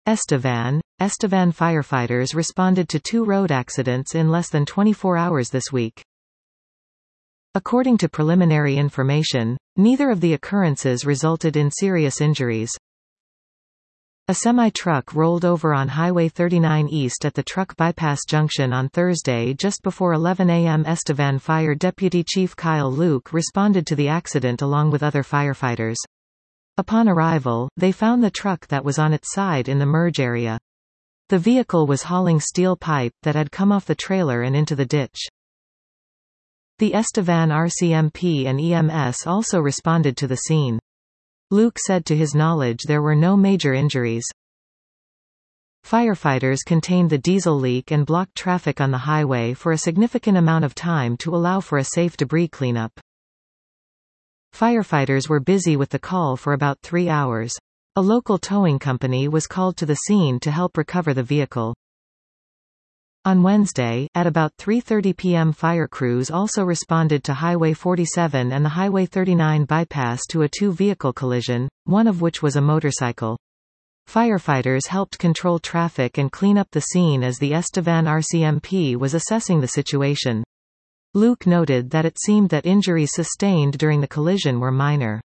Estevan firefighters responded to 2 road accidents in less than 24 hours this week. According to preliminary information, neither of the occurrences resulted in serious injuries. A semi-truck rolled over on Highway 39 East at the Truck Bypass Junction on Thursday just before 11 a.m. Estevan Fire Deputy Chief Kyle Luke responded to the accident along with other firefighters. Upon arrival, they found the truck that was on its side in the merge area. The vehicle was hauling steel pipe that had come off the trailer and into the ditch. The Estevan RCMP and EMS also responded to the scene. Luke said to his knowledge there were no major injuries. Firefighters contained the diesel leak and blocked traffic on the highway for a significant amount of time to allow for a safe debris cleanup. Firefighters were busy with the call for about 3 hours. A local towing company was called to the scene to help recover the vehicle. On Wednesday, at about 3:30 p.m. fire crews also responded to Highway 47 and the Highway 39 bypass to a 2-vehicle collision, one of which was a motorcycle. Firefighters helped control traffic and clean up the scene as the Estevan RCMP was assessing the situation. Luke noted that it seemed that injuries sustained during the collision were minor.